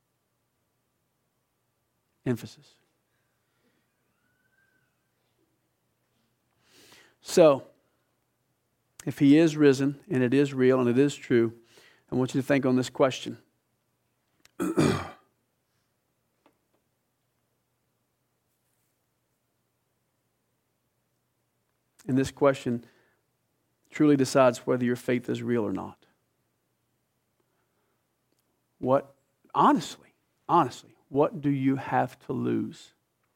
Emphasis. So, if he is risen, and it is real, and it is true, I want you to think on this question. And this question truly decides whether your faith is real or not. What, honestly, honestly, what do you have to lose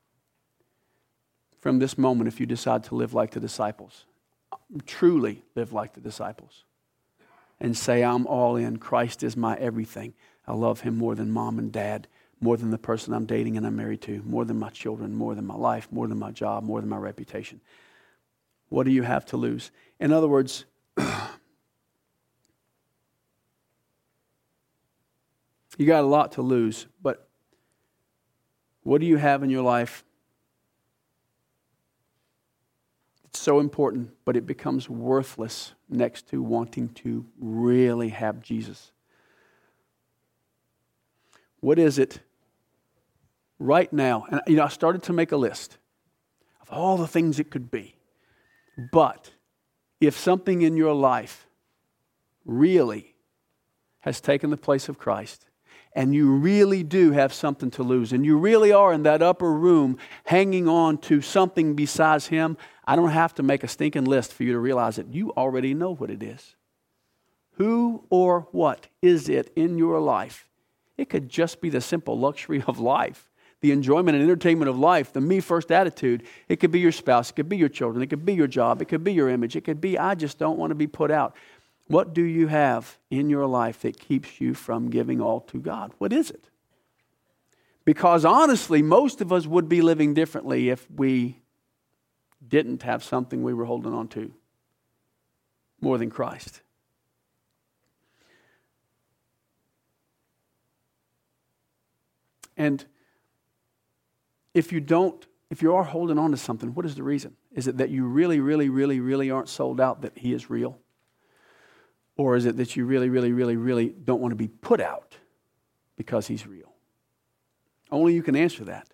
from this moment if you decide to live like the disciples? Truly live like the disciples. And say, I'm all in. Christ is my everything. I love him more than mom and dad, more than the person I'm dating and I'm married to, more than my children, more than my life, more than my job, more than my reputation. What do you have to lose? In other words, you got a lot to lose, but what do you have in your life? It's so important, but it becomes worthless next to wanting to really have Jesus. What is it right now? And you know, I started to make a list of all the things it could be. But if something in your life really has taken the place of Christ, and you really do have something to lose, and you really are in that upper room hanging on to something besides him, I don't have to make a stinking list for you to realize it. You already know what it is. Who or what is it in your life? It could just be the simple luxury of life, the enjoyment and entertainment of life, the me first attitude. It could be your spouse, it could be your children, it could be your job, it could be your image, it could be I just don't want to be put out. What do you have in your life that keeps you from giving all to God? What is it? Because honestly, most of us would be living differently if we didn't have something we were holding on to more than Christ. And if you don't, if you are holding on to something, what is the reason? Is it that you really, really, really, really aren't sold out that he is real? Or is it that you really, really, really, really don't want to be put out because he's real? Only you can answer that.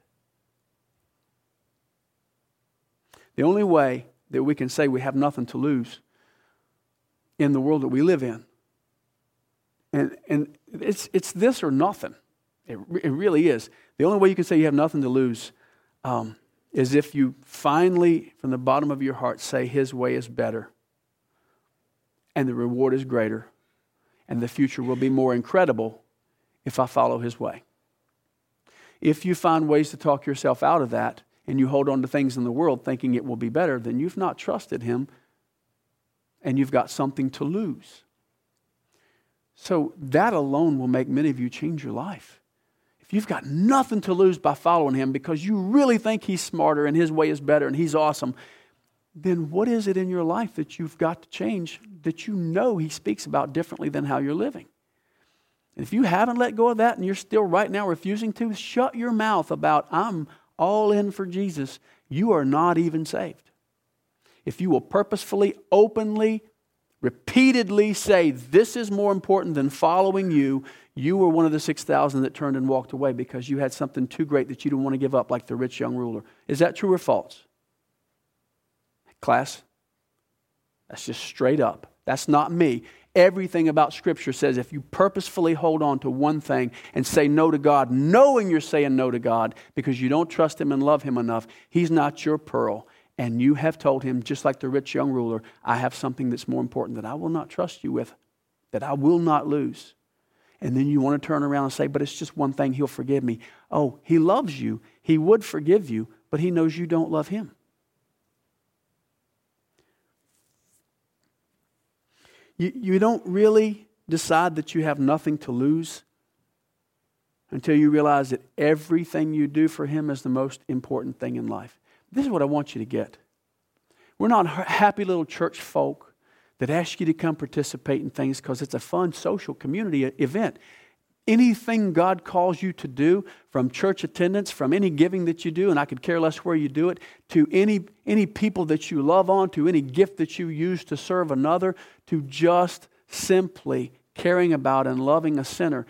The only way that we can say we have nothing to lose in the world that we live in, and, and it's, it's this or nothing. It, it really is. The only way you can say you have nothing to lose um, is if you finally, from the bottom of your heart, say his way is better and the reward is greater and the future will be more incredible if I follow his way. If you find ways to talk yourself out of that, and you hold on to things in the world thinking it will be better, then you've not trusted him and you've got something to lose. So that alone will make many of you change your life. If you've got nothing to lose by following him because you really think he's smarter and his way is better and he's awesome, then what is it in your life that you've got to change that you know he speaks about differently than how you're living? And if you haven't let go of that and you're still right now refusing to, shut your mouth about, I'm all in for Jesus. You are not even saved. If you will purposefully, openly, repeatedly say, this is more important than following you, you were one of the six thousand that turned and walked away because you had something too great that you didn't want to give up, like the rich young ruler. Is that true or false? Class, that's just straight up. That's not me. Everything about Scripture says if you purposefully hold on to one thing and say no to God, knowing you're saying no to God because you don't trust him and love him enough, he's not your pearl. And you have told him, just like the rich young ruler, I have something that's more important that I will not trust you with, that I will not lose. And then you want to turn around and say, but it's just one thing, he'll forgive me. Oh, he loves you. He would forgive you, but he knows you don't love him. You, you don't really decide that you have nothing to lose until you realize that everything you do for him is the most important thing in life. This is what I want you to get. We're not happy little church folk that ask you to come participate in things because it's a fun social community event. Anything God calls you to do, from church attendance, from any giving that you do, and I could care less where you do it, to any, any people that you love on, to any gift that you use to serve another, to just simply caring about and loving a sinner.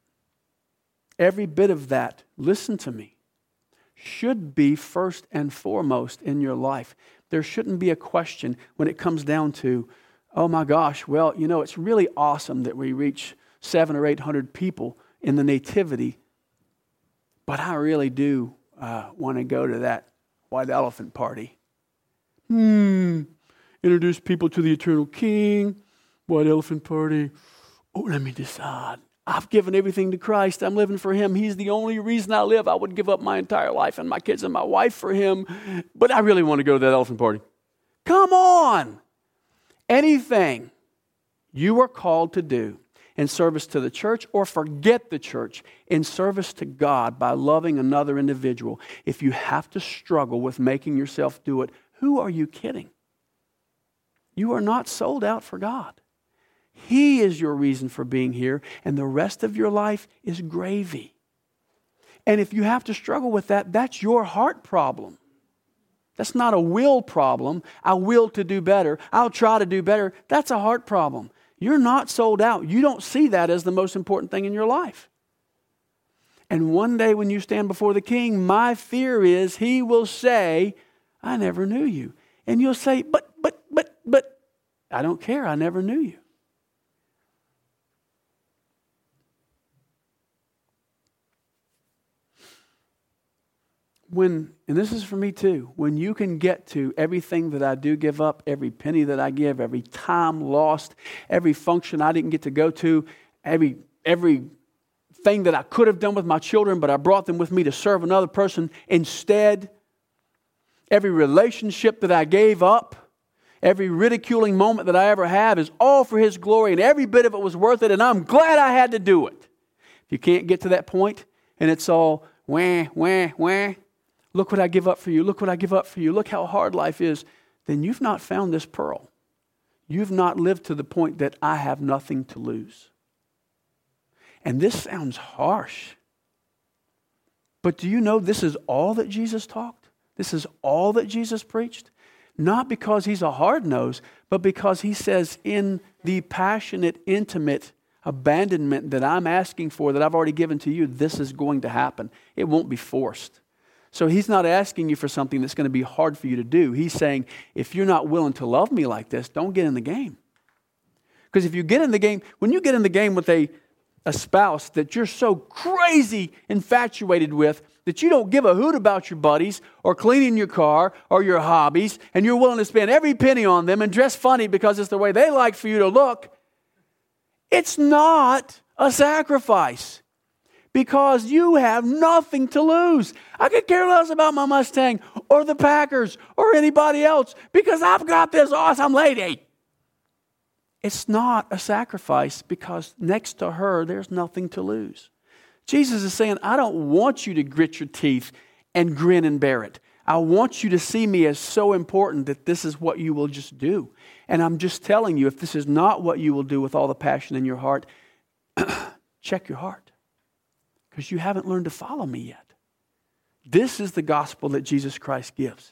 Every bit of that, listen to me, should be first and foremost in your life. There shouldn't be a question when it comes down to, oh my gosh, well, you know, it's really awesome that we reach seven or eight hundred people in the nativity, but I really do uh, want to go to that white elephant party. Hmm, introduce people to the eternal King, white elephant party. Oh, let me decide. I've given everything to Christ. I'm living for him. He's the only reason I live. I would give up my entire life and my kids and my wife for him, but I really want to go to that elephant party. Come on! Anything you are called to do in service to the church, or forget the church, in service to God by loving another individual, if you have to struggle with making yourself do it, who are you kidding? You are not sold out for God. He is your reason for being here, and the rest of your life is gravy. And if you have to struggle with that, that's your heart problem. That's not a will problem. I will to do better. I'll try to do better. That's a heart problem. You're not sold out. You don't see that as the most important thing in your life. And one day when you stand before the King, my fear is he will say, I never knew you. And you'll say, but, but, but, but, I don't care. I never knew you. When, and this is for me too, when you can get to everything that I do give up, every penny that I give, every time lost, every function I didn't get to go to, every every thing that I could have done with my children, but I brought them with me to serve another person instead, every relationship that I gave up, every ridiculing moment that I ever have is all for his glory, and every bit of it was worth it, and I'm glad I had to do it. If you can't get to that point, and it's all wah, wah, wah, look what I give up for you. Look what I give up for you. Look how hard life is. Then you've not found this pearl. You've not lived to the point that I have nothing to lose. And this sounds harsh. But do you know this is all that Jesus talked? This is all that Jesus preached? Not because he's a hard-nosed, but because he says in the passionate, intimate abandonment that I'm asking for, that I've already given to you, this is going to happen. It won't be forced. So he's not asking you for something that's going to be hard for you to do. He's saying, if you're not willing to love me like this, don't get in the game. Because if you get in the game, when you get in the game with a, a spouse that you're so crazy infatuated with that you don't give a hoot about your buddies or cleaning your car or your hobbies, and you're willing to spend every penny on them and dress funny because it's the way they like for you to look, it's not a sacrifice. because you have nothing to lose. I could care less about my Mustang or the Packers or anybody else because I've got this awesome lady. It's not a sacrifice because next to her, there's nothing to lose. Jesus is saying, I don't want you to grit your teeth and grin and bear it. I want you to see me as so important that this is what you will just do. And I'm just telling you, if this is not what you will do with all the passion in your heart, check your heart. Because you haven't learned to follow me yet. This is the gospel that Jesus Christ gives.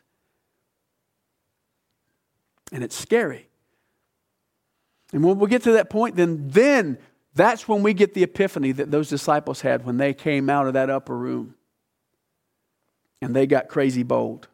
And it's scary. And when we get to that point, then, then that's when we get the epiphany that those disciples had when they came out of that upper room. And they got crazy bold.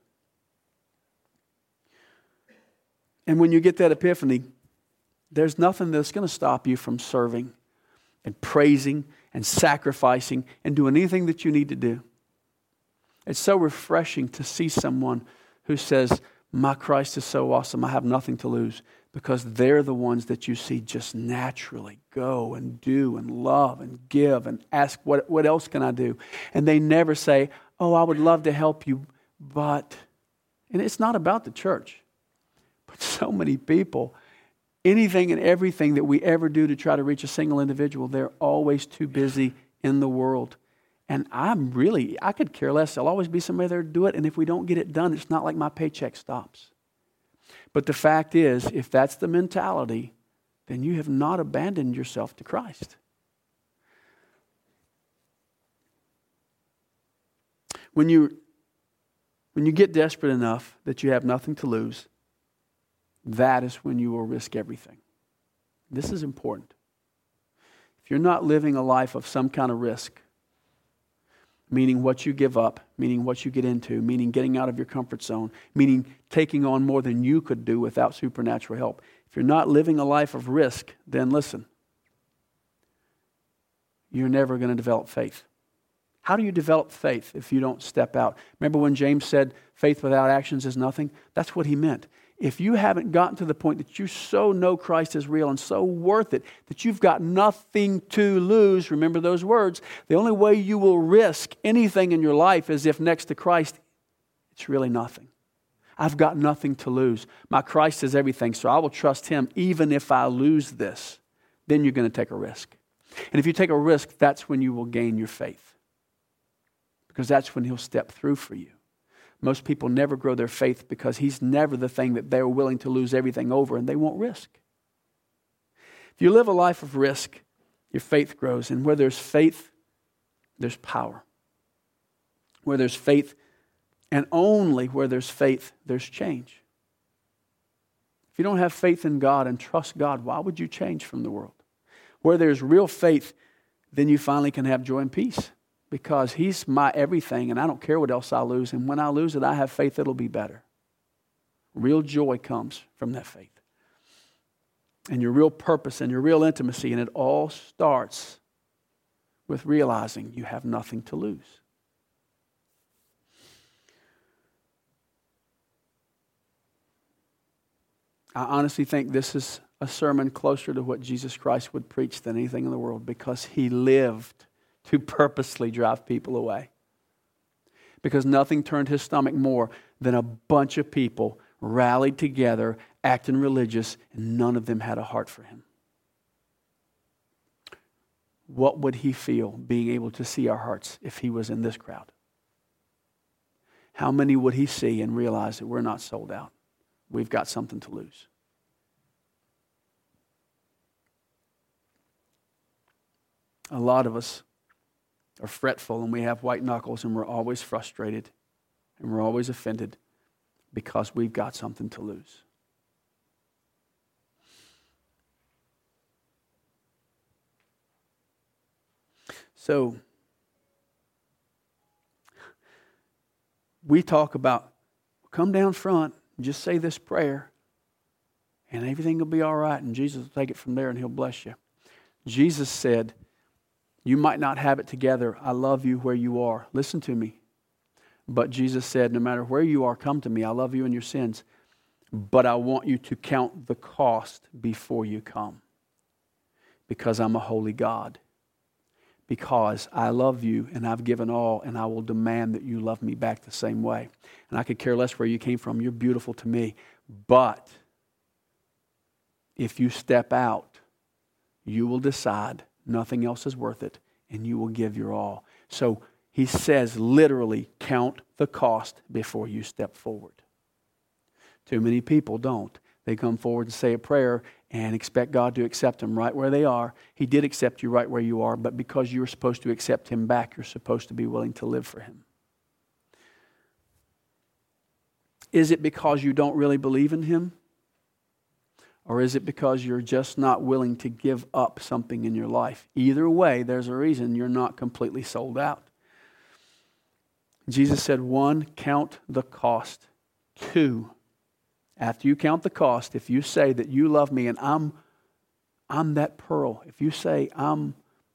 And when you get that epiphany, there's nothing that's going to stop you from serving and praising and sacrificing and doing anything that you need to do. It's so refreshing to see someone who says, my Christ is so awesome, I have nothing to lose. Because they're the ones that you see just naturally go and do and love and give and ask, what, what else can I do? And they never say, oh, I would love to help you, but... And it's not about the church. But so many people, anything and everything that we ever do to try to reach a single individual, they're always too busy in the world. And I'm really, I could care less. There'll always be somebody there to do it. And if we don't get it done, it's not like my paycheck stops. But the fact is, if that's the mentality, then you have not abandoned yourself to Christ. When you, when you get desperate enough that you have nothing to lose, that is when you will risk everything. This is important. If you're not living a life of some kind of risk, meaning what you give up, meaning what you get into, meaning getting out of your comfort zone, meaning taking on more than you could do without supernatural help. If you're not living a life of risk, then listen, you're never going to develop faith. How do you develop faith if you don't step out? Remember when James said, faith without actions is nothing? That's what he meant. If you haven't gotten to the point that you so know Christ is real and so worth it that you've got nothing to lose, remember those words, the only way you will risk anything in your life is if next to Christ, it's really nothing. I've got nothing to lose. My Christ is everything, so I will trust Him even if I lose this. Then you're going to take a risk. And if you take a risk, that's when you will gain your faith. Because that's when He'll step through for you. Most people never grow their faith because He's never the thing that they're willing to lose everything over, and they won't risk. If you live a life of risk, your faith grows. And where there's faith, there's power. Where there's faith, and only where there's faith, there's change. If you don't have faith in God and trust God, why would you change from the world? Where there's real faith, then you finally can have joy and peace. Because He's my everything, and I don't care what else I lose. And when I lose it, I have faith it'll be better. Real joy comes from that faith. And your real purpose and your real intimacy. And it all starts with realizing you have nothing to lose. I honestly think this is a sermon closer to what Jesus Christ would preach than anything in the world. Because He lived to purposely drive people away. Because nothing turned His stomach more than a bunch of people rallied together, acting religious, and none of them had a heart for Him. What would He feel being able to see our hearts if He was in this crowd? How many would He see and realize that we're not sold out? We've got something to lose. A lot of us are fretful and we have white knuckles and we're always frustrated and we're always offended because we've got something to lose. So, we talk about, come down front and just say this prayer and everything will be all right and Jesus will take it from there and He'll bless you. Jesus said, you might not have it together. I love you where you are. Listen to me. But Jesus said, no matter where you are, come to me. I love you in your sins. But I want you to count the cost before you come. Because I'm a holy God. because I love you and I've given all, and I will demand that you love me back the same way. And I could care less where you came from. You're beautiful to me. But if you step out, you will decide nothing else is worth it, and you will give your all. So he says, literally, count the cost before you step forward. Too many people don't. They come forward and say a prayer and expect God to accept them right where they are. He did accept you right where you are, but because you're supposed to accept Him back, you're supposed to be willing to live for Him. Is it because you don't really believe in Him? Or is it because you're just not willing to give up something in your life? Either way, there's a reason you're not completely sold out. Jesus said, one, count the cost. Two, after you count the cost, if you say that you love me and I'm, I'm that pearl, if you say I'm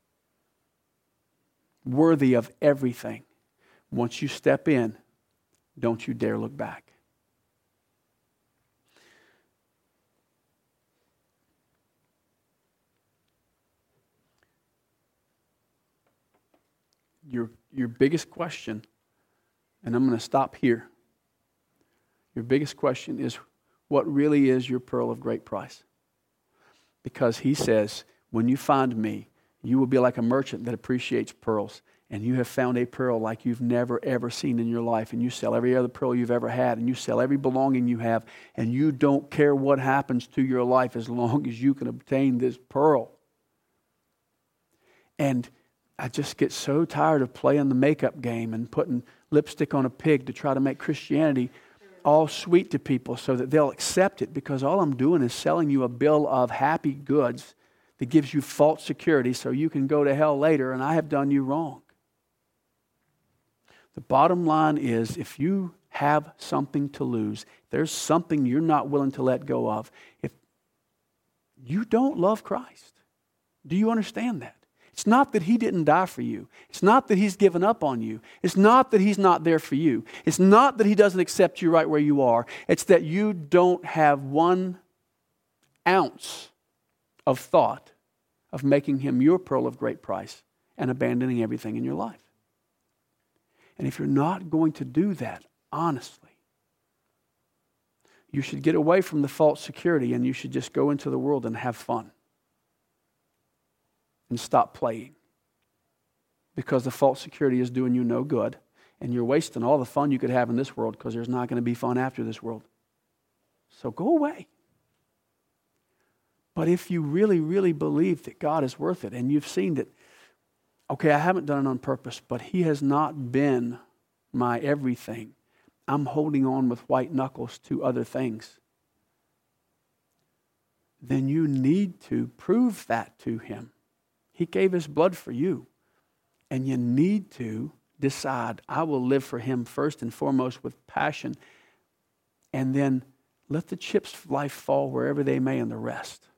worthy of everything, once you step in, don't you dare look back. Your, your biggest question, and I'm going to stop here. Your biggest question is, what really is your pearl of great price? Because he says, when you find me, you will be like a merchant that appreciates pearls, and you have found a pearl like you've never, ever seen in your life, and you sell every other pearl you've ever had, and you sell every belonging you have, and you don't care what happens to your life as long as you can obtain this pearl. And I just get so tired of playing the makeup game and putting lipstick on a pig to try to make Christianity all sweet to people so that they'll accept it, because all I'm doing is selling you a bill of happy goods that gives you false security so you can go to hell later, and I have done you wrong. The bottom line is, if you have something to lose, there's something you're not willing to let go of, if you don't love Christ. Do you understand that? It's not that He didn't die for you. It's not that He's given up on you. It's not that He's not there for you. It's not that He doesn't accept you right where you are. It's that you don't have one ounce of thought of making Him your pearl of great price and abandoning everything in your life. And if you're not going to do that, honestly, you should get away from the false security and you should just go into the world and have fun. And stop playing. Because the false security is doing you no good. And you're wasting all the fun you could have in this world, because there's not going to be fun after this world. So go away. But if you really, really believe that God is worth it, and you've seen that, okay, I haven't done it on purpose, but He has not been my everything. I'm holding on with white knuckles to other things. Then you need to prove that to Him. He gave His blood for you. And you need to decide, I will live for Him first and foremost with passion. And then let the chips of life fall wherever they may in the rest.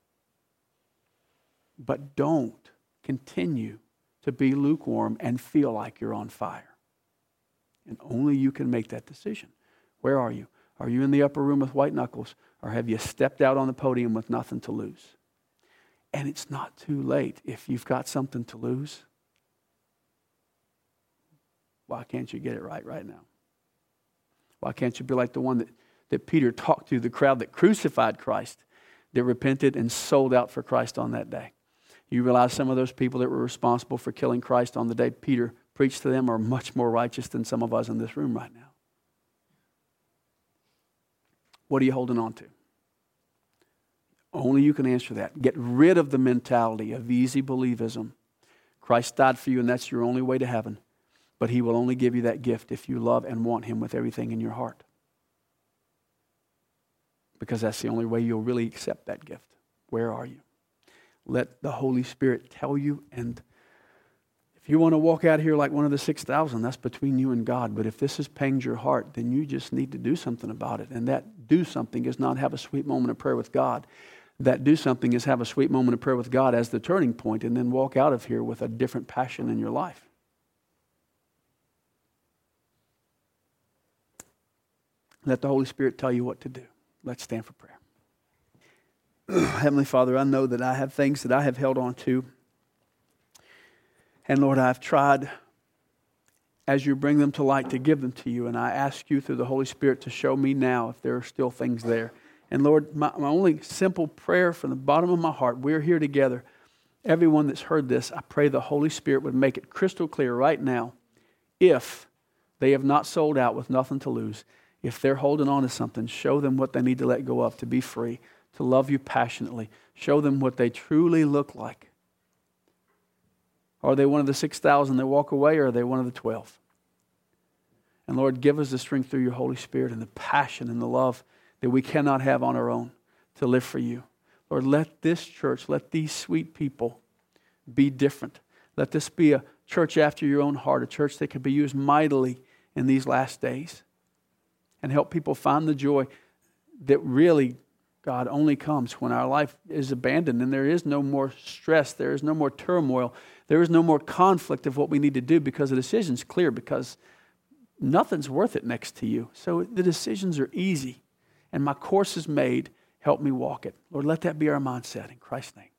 But don't continue to be lukewarm and feel like you're on fire. And only you can make that decision. Where are you? Are you in the upper room with white knuckles? Or have you stepped out on the podium with nothing to lose? And it's not too late if you've got something to lose. Why can't you get it right right now? Why can't you be like the one that, that Peter talked to, the crowd that crucified Christ, that repented and sold out for Christ on that day? You realize some of those people that were responsible for killing Christ on the day Peter preached to them are much more righteous than some of us in this room right now. What are you holding on to? Only you can answer that. Get rid of the mentality of easy believism. Christ died for you, and that's your only way to heaven. But He will only give you that gift if you love and want Him with everything in your heart. Because that's the only way you'll really accept that gift. Where are you? Let the Holy Spirit tell you. And if you want to walk out here like one of the six thousand, that's between you and God. But if this has panged your heart, then you just need to do something about it. And that do something is not have a sweet moment of prayer with God. That do something is have a sweet moment of prayer with God as the turning point, and then walk out of here with a different passion in your life. Let the Holy Spirit tell you what to do. Let's stand for prayer. Heavenly Father, I know that I have things that I have held on to, And Lord, I've tried, as you bring them to light, to give them to you. And I ask you through the Holy Spirit to show me now if there are still things there. And Lord, my, my only simple prayer from the bottom of my heart, we're here together. Everyone that's heard this, I pray the Holy Spirit would make it crystal clear right now, if they have not sold out with nothing to lose, if they're holding on to something, show them what they need to let go of to be free, to love you passionately. Show them what they truly look like. Are they one of the six thousand that walk away, or are they one of the twelve? And Lord, give us the strength through your Holy Spirit and the passion and the love that we cannot have on our own to live for you. Lord, let this church, let these sweet people be different. Let this be a church after your own heart, a church that can be used mightily in these last days. And help people find the joy that really, God, only comes when our life is abandoned and there is no more stress, there is no more turmoil, there is no more conflict of what we need to do because the decision's clear, because nothing's worth it next to you. So the decisions are easy and my course is made. Help me walk it. Lord, let that be our mindset in Christ's name.